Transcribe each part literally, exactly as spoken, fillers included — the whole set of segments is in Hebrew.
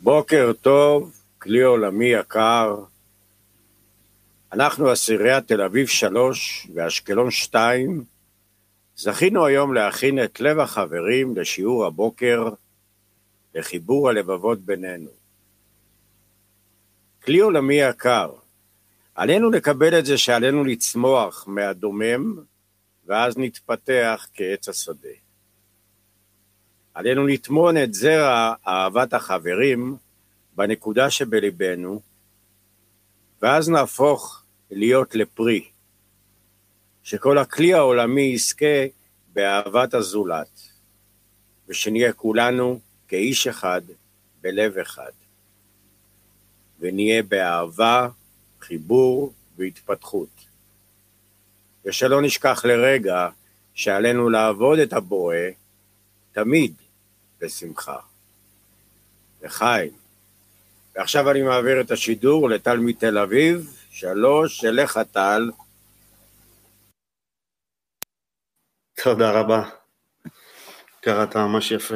בוקר טוב, כלי עולמי יקר. אנחנו עשיריית תל אביב שלוש ואשקלון שתיים. זכינו היום להכין את לב החברים לשיעור הבוקר, לחיבור הלבבות בינינו. כלי עולמי יקר, עלינו לקבל את זה שעלינו לצמוח מהדומם, ואז נתפתח כעץ השדה. עלינו לטמון את זרע אהבת החברים בנקודה שבליבנו, ואז נהפוך להיות לפרי, שכל הכלי העולמי יזכה באהבת הזולת, ושנהיה כולנו כאיש אחד בלב אחד, ונהיה באהבה, חיבור והתפתחות. ושלא נשכח לרגע שעלינו לעבוד את הבורא תמיד בשמחה. לחיים. ועכשיו אני מעביר את השידור לטל מתל אביב. שלוש, אליך טל. תודה רבה. קראת ממש יפה.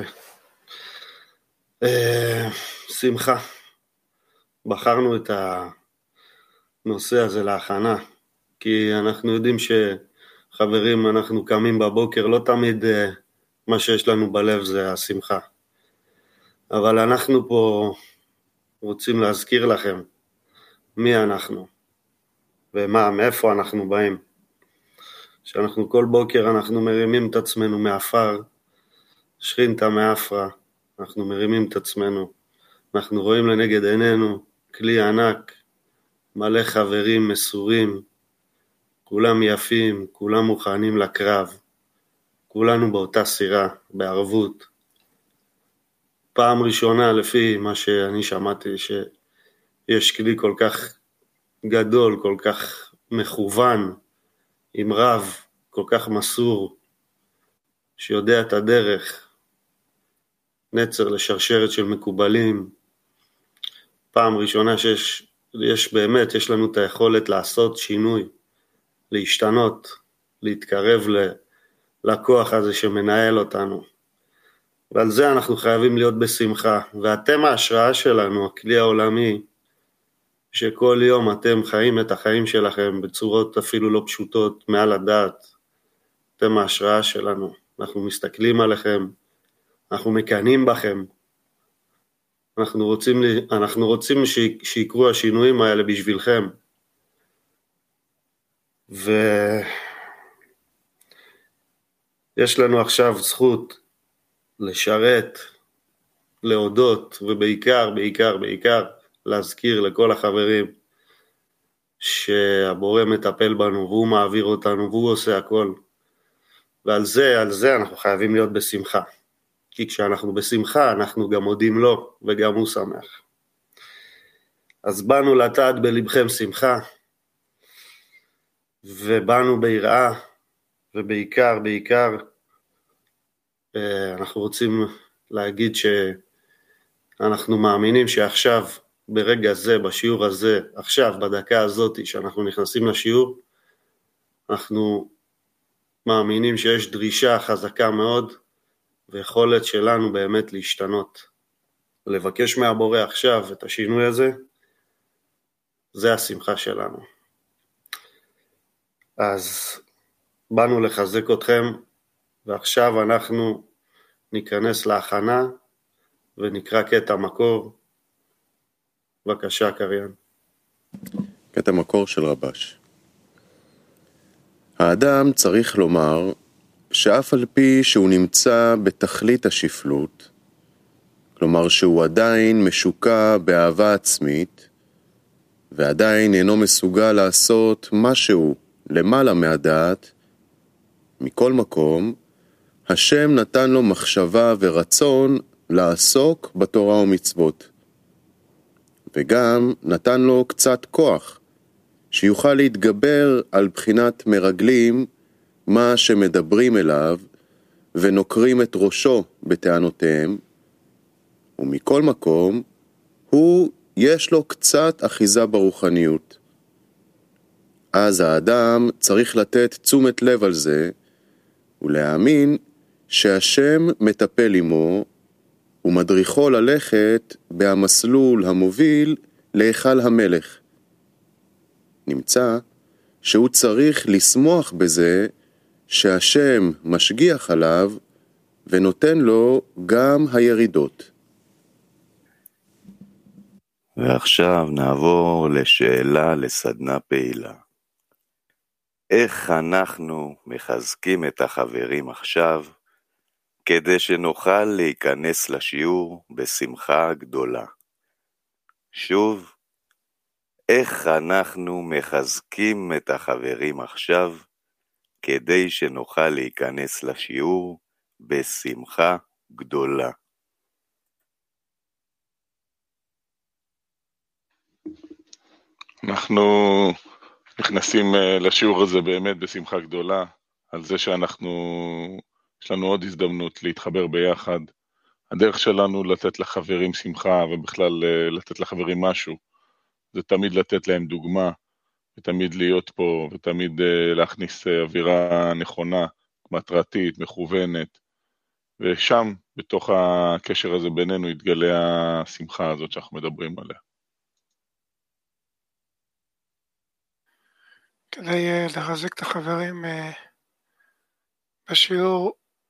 אה, שמחה. בחרנו את הנושא הזה להכנה, כי אנחנו יודעים שחברים, אנחנו קמים בבוקר, לא תמיד אה, מה שיש לנו בלב זה השמחה. אבל אנחנו פה רוצים להזכיר לכם מי אנחנו ומה, מאיפה אנחנו באים. שאנחנו כל בוקר אנחנו מרימים את עצמנו מאפר, שכינתה מאפרה, אנחנו מרימים את עצמנו, אנחנו רואים לנגד עינינו כלי ענק, מלא חברים מסורים, כולם יפים, כולם מוכנים לקרב, כולנו באותה סירה, בערבות. פעם ראשונה לפי מה שאני שמעתי שיש כלי כל כך גדול, כל כך מכוון, עם רב כל כך מסור, שיודע את הדרך, נצר לשרשרת של מקובלים. פעם ראשונה שיש יש באמת, יש לנו את היכולת לעשות שינוי, להשתנות, להתקרב לכוח הזה שמנהל אותנו. ועל זה אנחנו חייבים להיות בשמחה, ואתם ההשראה שלנו, הכלי העולמי, שכל יום אתם חיים את החיים שלכם בצורות אפילו לא פשוטות, מעל הדעת. אתם ההשראה שלנו, אנחנו מסתכלים עליכם, אנחנו מקנים בכם, אנחנו רוצים, אנחנו רוצים שיקרו השינויים האלה בשבילכם. ויש לנו עכשיו זכות לשרת, להודות, ובעיקר, בעיקר, בעיקר, להזכיר לכל החברים שהבורא מטפל בנו, והוא מעביר אותנו, והוא עושה הכל. ועל זה, על זה אנחנו חייבים להיות בשמחה. כי כשאנחנו בשמחה, אנחנו גם מודים לו, וגם הוא שמח. אז באנו לטעת בלבכם שמחה, ובאנו ביראה, ובעיקר, בעיקר, אנחנו רוצים להגיד שאנחנו מאמינים שעכשיו, ברגע זה, בשיעור הזה, עכשיו, בדקה הזאת, שאנחנו נכנסים לשיעור, אנחנו מאמינים שיש דרישה חזקה מאוד, ויכולת שלנו באמת להשתנות. לבקש מהבורא עכשיו את השינוי הזה, זה השמחה שלנו. אז באנו לחזק אתכם, ועכשיו אנחנו ניכנס להכנה, ונקרא קטע מקור. בבקשה, קריין. קטע מקור של רבש. האדם צריך לומר שאף על פי שהוא נמצא בתכלית השפלות, כלומר שהוא עדיין משוקע באהבה עצמית, ועדיין אינו מסוגל לעשות משהו למעלה מהדעת, מכל מקום, השם נתן לו מחשבה ורצון לעסוק בתורה ומצוות. וגם נתן לו קצת כוח, שיוכל להתגבר על בחינת מרגלים מה שמדברים אליו, ונוקרים את ראשו בטענותיהם, ומכל מקום, הוא יש לו קצת אחיזה ברוחניות. אז האדם צריך לתת תשומת לב על זה, ולהאמין שהשם מטפל עמו, ומדריכו ללכת במסלול המוביל להיכל המלך. נמצא שהוא צריך לשמוח בזה שהשם משגיח עליו ונותן לו גם הירידות. ועכשיו נעבור לשאלה לסדנה פעילה. איך אנחנו מחזקים את החברים עכשיו, כדי שנוכל להיכנס לשיעור בשמחה גדולה? שוב, איך אנחנו מחזקים את החברים עכשיו, כדי שנוכל להיכנס לשיעור בשמחה גדולה? אנחנו נכנסים לשיעור הזה באמת בשמחה גדולה, על זה שאנחנו, יש לנו עוד הזדמנות להתחבר ביחד. הדרך שלנו לתת לחברים שמחה, ובכלל לתת לחברים משהו, זה תמיד לתת להם דוגמה, ותמיד להיות פה, ותמיד להכניס אווירה נכונה, מטרתית, מכוונת, ושם, בתוך הקשר הזה בינינו, יתגלה השמחה הזאת שאנחנו מדברים עליה. כדי לחזק את החברים בשיעור,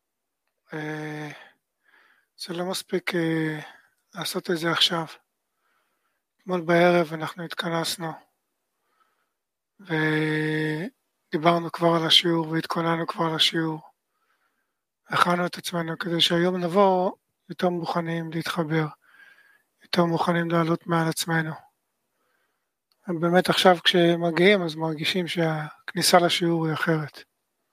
זה לא מספיק לעשות את זה עכשיו. אתמול בערב אנחנו התכנסנו ודיברנו כבר על השיעור והתכוננו כבר לשיעור. הכנו את עצמנו כדי שהיום נבוא יותר מוכנים להתחבר, יותר מוכנים לעלות מעל עצמנו. באמת עכשיו כשמגיעים אז מרגישים שהכניסה לשיעור היא אחרת.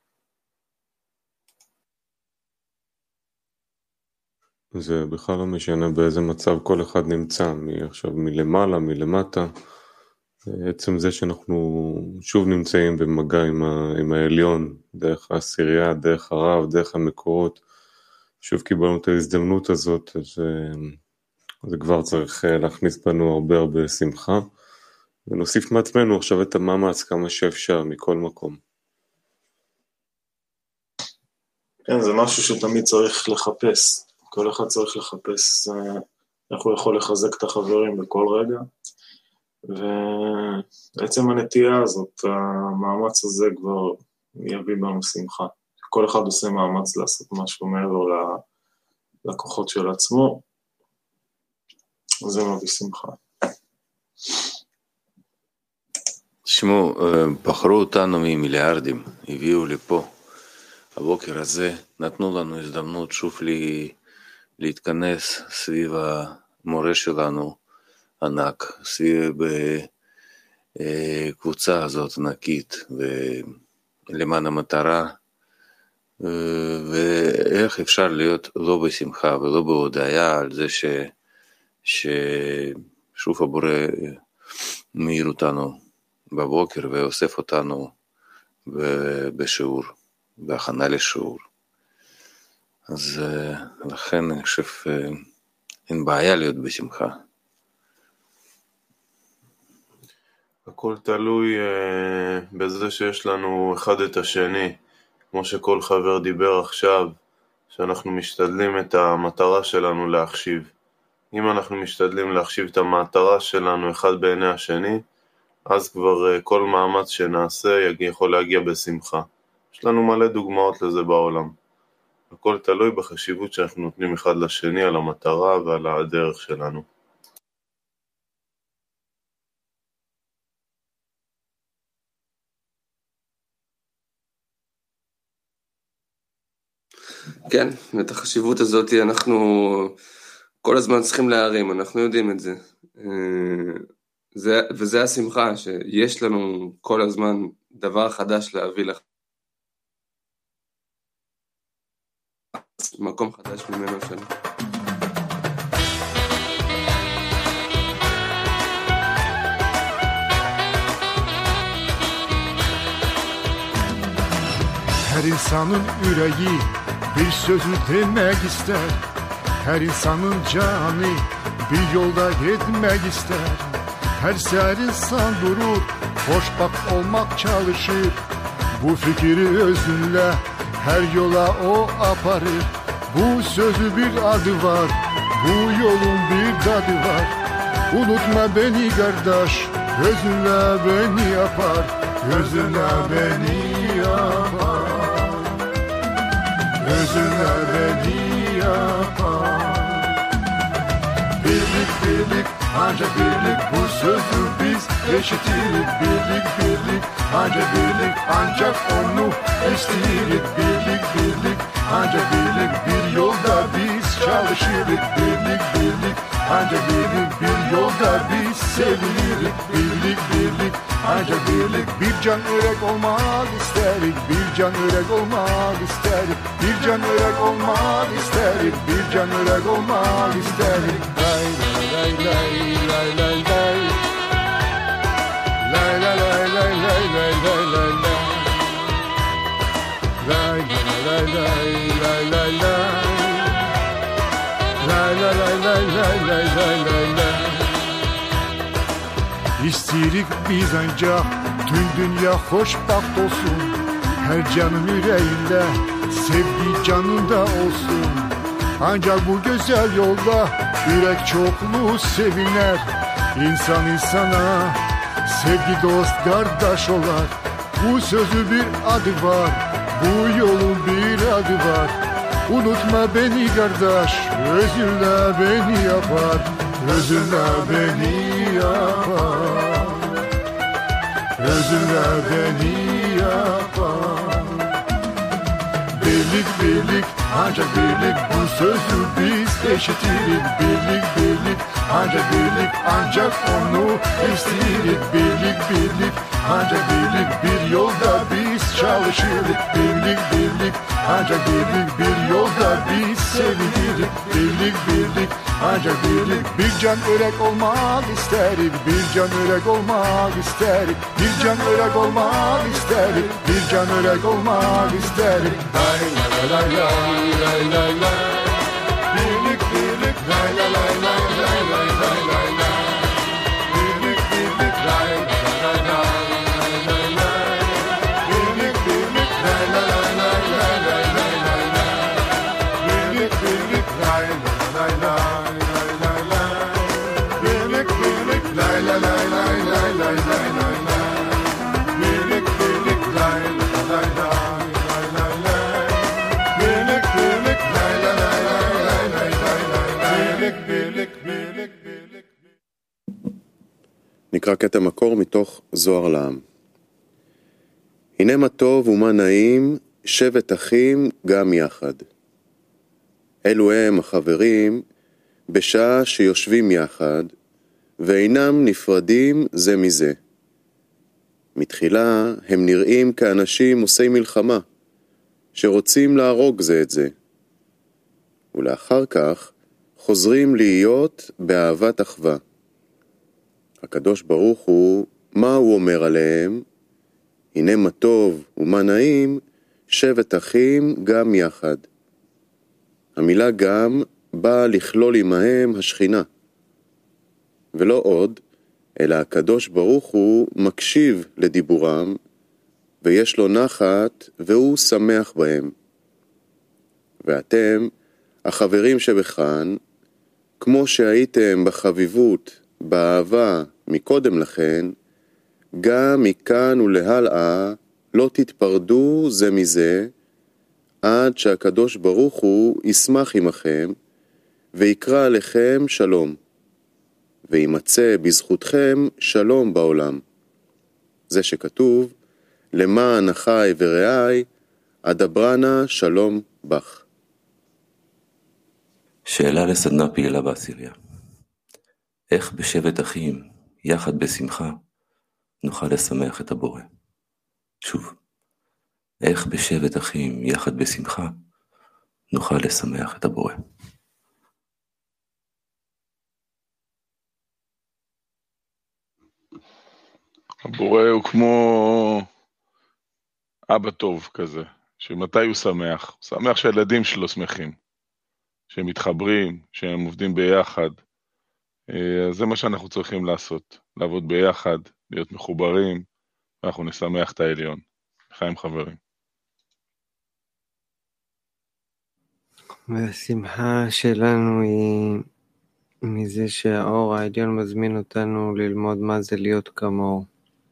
זה בכלל לא משנה באיזה מצב כל אחד נמצא, עכשיו מלמעלה, מלמטה. עצם זה שאנחנו שוב נמצאים במגע עם, ה, עם העליון, דרך העשירייה, דרך הרב, דרך המקורות, שוב קיבלנו את ההזדמנות הזאת, אז זה כבר צריך להכניס בנו הרבה הרבה שמחה. ונוסיף מעצמנו עכשיו את המאמץ כמה שאפשר מכל מקום. כן, זה משהו שתמיד צריך לחפש. כל אחד צריך לחפש איך הוא יכול לחזק את החברים בכל רגע. ובעצם הנטייה הזאת, המאמץ הזה כבר יביא בנו שמחה. כל אחד עושה מאמץ לעשות משהו מעבר לכוחות של עצמו. זה מביא שמחה. תשמעו, בחרו אותנו ממיליארדים, הביאו לפה. הבוקר הזה נתנו לנו הזדמנות שוב לי, להתכנס סביב המורה שלנו ענק, סביב קבוצה הזאת ענקית, ולמען המטרה, ואיך אפשר להיות לא בשמחה ולא בהודעה על זה ש, ששוב הבורא מאיר אותנו בבוקר ואוסף אותנו בשיעור, בהכנה לשיעור. אז לכן אני חושב אין בעיה להיות בשמחה. הכל תלוי בזה שיש לנו אחד את השני, כמו שכל חבר דיבר עכשיו, שאנחנו משתדלים את המטרה שלנו להחשיב. אם אנחנו משתדלים להחשיב את המטרה שלנו אחד בעיני השני, אז כבר כל מאמץ שנעשה יכול להגיע בשמחה. יש לנו מלא דוגמאות לזה בעולם. הכל תלוי בחשיבות שאנחנו נותנים אחד לשני על המטרה ועל הדרך שלנו. כן, את החשיבות הזאת אנחנו כל הזמן צריכים להרים, אנחנו יודעים את זה. זה, וזה השמחה, שיש לנו כל הזמן דבר חדש להביא לך. מקום חדש ממנו שלנו. Her insanın yüreği bir sözü demek ister. Her insanın canı bir yolda gitmek ister. Her ser insan durup hoşbak olmak çalışır. Bu fikri özünle her yola o aparır. Bu sözü bir adı var, bu yolun bir tadı var. Unutma beni kardeş, gözünle beni yapar, gözünle beni yapar, gözünle beni yapar. Birlik birlik ancak birlik, bu sözü biz eşitirik. Birlik birlik ancak birlik, ancak onu isteyirik. Birlik birlik ancak birlik, bir yolda biz çalışırık. Birlik birlik ancak birlik, bir yolda biz sevinirik. Birlik birlik ancak birlik, bir can yürek olmak isterik. Bir can yürek olmak isterik. Bir can yürek olmak isterik. Bir can yürek olmak isterik. Lay lay lay lay lay lay. Lay lay lay lay lay lay lay lay lay. Lay lay lay lay lay lay. Lay lay lay lay lay lay lay lay lay. İstirik biz ancak tüm dünya hoşbaht olsun. Her canın yüreğinde sevgi canında olsun. Ancak bu güzel yolda yürek çokluğu seviner. İnsan insana sevgi dost kardeş olar. Bu sözü bir adı var, bu yolun bir adı var. Unutma beni kardeş, özünle beni yapar, özünle beni yapar, özünle beni yapar. Birlik birlik ancak birlik, bu sözü biz eşitirik. Birlik birlik ancak birlik, ancak onu isteyirik. Birlik birlik ancak birlik, bir yolda biz çalışırık. Birlik birlik ancak birlik, bir yolda biz sevinirik. Birlik birlik ancak birlik, bir can yürek olmak isterik. Bir can yürek olmak isterik. Bir can yürek olmak isterik. Bir can yürek olmak isterik. Lay lay lay lay lay lay lay. Birlik birlik lay lay lay lay lay lay lay lay lay. Birlik birlik lay lay lay lay lay lay. Birlik birlik lay lay lay lay lay lay lay lay lay. Birlik birlik lay lay lay lay lay lay. Birlik birlik lay lay lay lay lay lay lay lay lay. Birlik birlik lay lay lay lay lay lay. נקרא קטע מקור מתוך זוהר לעם. הנה מה טוב ומה נעים, שבט אחים גם יחד. אלו הם החברים בשעה שיושבים יחד, ואינם נפרדים זה מזה. מתחילה הם נראים כאנשים עושי מלחמה, שרוצים להרוג זה את זה. ולאחר כך חוזרים להיות באהבת אחווה. הקדוש ברוך הוא, מה הוא אומר עליהם? הנה מה טוב ומה נעים, שבט אחים גם יחד. המילה גם באה לכלול עמהם השכינה. ולא עוד, אלא הקדוש ברוך הוא מקשיב לדיבורם, ויש לו נחת והוא שמח בהם. ואתם, החברים שבכאן, כמו שהייתם בחביבות, באהבה מקודם לכן, גם מכאן ולהלאה לא תתפרדו זה מזה, עד שהקדוש ברוך הוא ישמח עמכם, ויקרא עליכם שלום, וימצא בזכותכם שלום בעולם. זה שכתוב, למען אחי ורעי, אדברנה שלום בך. שאלה לסדנה פעילה בעשירייה. איך בשבט אחים, יחד בשמחה, נוכל לשמח את הבורא? שוב, איך בשבט אחים, יחד בשמחה, נוכל לשמח את הבורא? הבורא הוא כמו אבא טוב כזה, שמתי הוא שמח? הוא שמח שהילדים שלו שמחים, שהם מתחברים, שהם עובדים ביחד. אז זה מה שאנחנו צריכים לעשות, לעבוד ביחד, להיות מחוברים, ואנחנו נשמח את העליון. לחיים חברים. והשמחה שלנו היא מזה שהאור העליון מזמין אותנו ללמוד מה זה להיות כמוהו.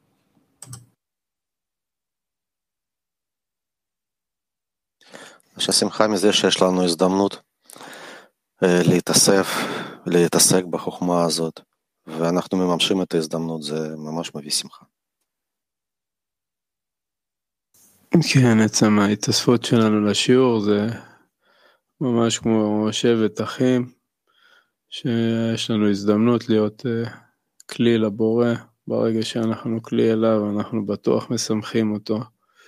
שהשמחה מזה שיש לנו הזדמנות להתאסף, להתעסק בחוכמה הזאת, ואנחנו מממשים את ההזדמנות, זה ממש מביא שמחה. כן, עצם ההתאספות שלנו לשיעור זה ממש כמו שבט אחים, שיש לנו הזדמנות להיות כלי לבורא, ברגע שאנחנו כלי אליו, אנחנו בטוח משמחים אותו.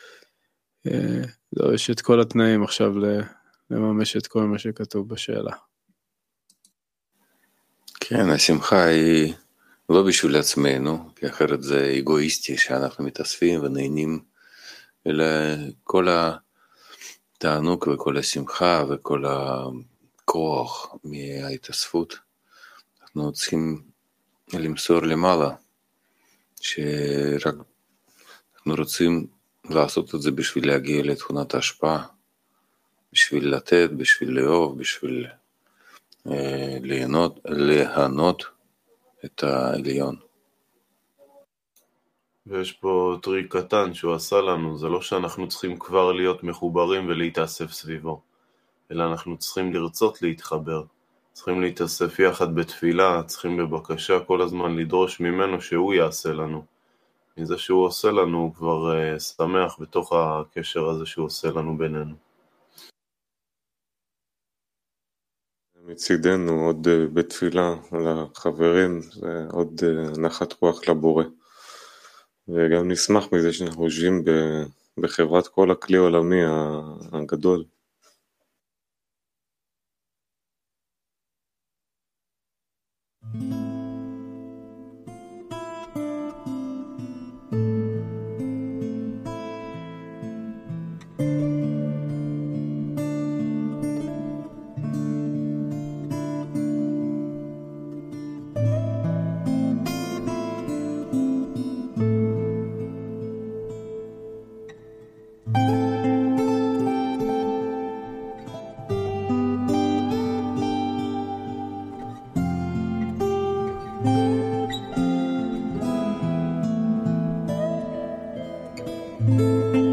יש את כל התנאים עכשיו לממש את כל מה שכתוב בשאלה. כן, השמחה היא לא בשביל עצמנו, כי אחרת זה אגואיסטי שאנחנו מתאספים ונהנים, אלא כל התענוג וכל השמחה וכל הכוח מההתאספות, אנחנו צריכים למסור למעלה, שרק אנחנו רוצים לעשות את זה בשביל להגיע לתכונת ההשפעה, בשביל לתת, בשביל לאהוב, בשביל אה, ליהנות, להנות את העליון. ויש פה טריק קטן שהוא עשה לנו, זה לא שאנחנו צריכים כבר להיות מחוברים ולהתאסף סביבו, אלא אנחנו צריכים לרצות להתחבר, צריכים להתאסף יחד בתפילה, צריכים בבקשה כל הזמן לדרוש ממנו שהוא יעשה לנו. מזה שהוא עושה לנו, הוא כבר uh, שמח בתוך הקשר הזה שהוא עושה לנו בינינו. מצידנו עוד uh, בתפילה על החברים, זה עוד uh, נחת רוח לבורא. וגם נשמח מזה שאנחנו יושבים בחברת כל הכלי העולמי הגדול. Thank you.